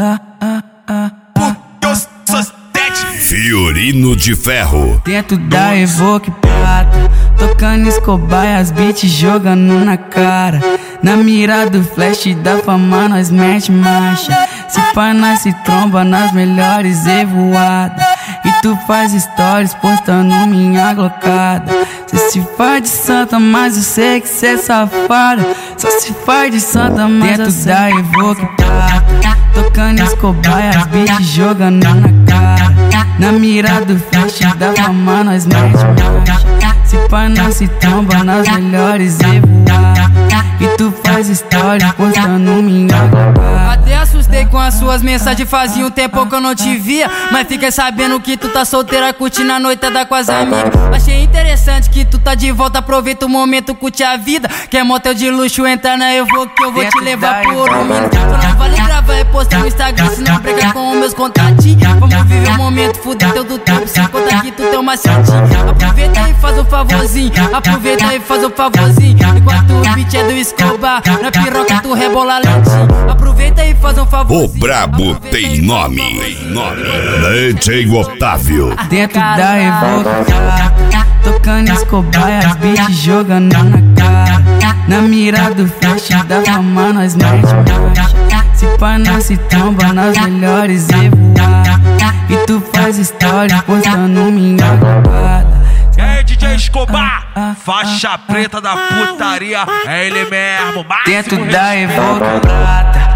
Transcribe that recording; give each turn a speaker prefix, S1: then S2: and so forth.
S1: Porque eu sou sete.
S2: Fiorino de Ferro.
S3: Dentro da Evoque Prata, tocando Escobar e as beats jogando na cara. Na mira do flash da fama nós mete marcha. Se pá nós se tromba nas melhores evoadas. E tu faz stories postando minha glocada. Cê se faz de santa, mas eu sei que cê é safada. Só se faz de santa, mas dentro da Evoque Prata, tocando Escobar e as beats jogando na cara. Na mira do flash da fama nós mete marcha. Se pá nós se tromba nas melhores evoadas. E tu faz stories postando minha glocada.
S4: Até assustei com as suas mensagens, fazia um tempo que eu não te via. Mas fiquei sabendo que tu tá solteira, curtindo a noitada com as amigas. Achei interessante que tu tá de volta, aproveita o momento, curte a vida. Quer motel de luxo, entra na Evoque que eu vou te levar pro Oromino. Só não vale gravar e postar no Instagram, se não briga com os meus contatinhos. Vamos viver o momento, fuder teu do tempo, sem contar que tu tem uma macetinho. Aproveita e faz um favorzinho, aproveita e faz um favorzinho. Enquanto o beat é do Escobar, na piroca tu rebola lentinho. Aproveita e faz um favorzinho.
S2: O brabo tem nome. DJ Otávio.
S3: Dentro da Evoque Prata, tocando Escobar e as beats jogando na cara. Na mira do flash da fama nós mete marcha. Se pá nós se tromba nas melhores evoadas. E tu faz stories postando minha glocada.
S1: É DJ Escobar, faixa preta da putaria, é ele mesmo.
S3: Dentro da Evoque Prata,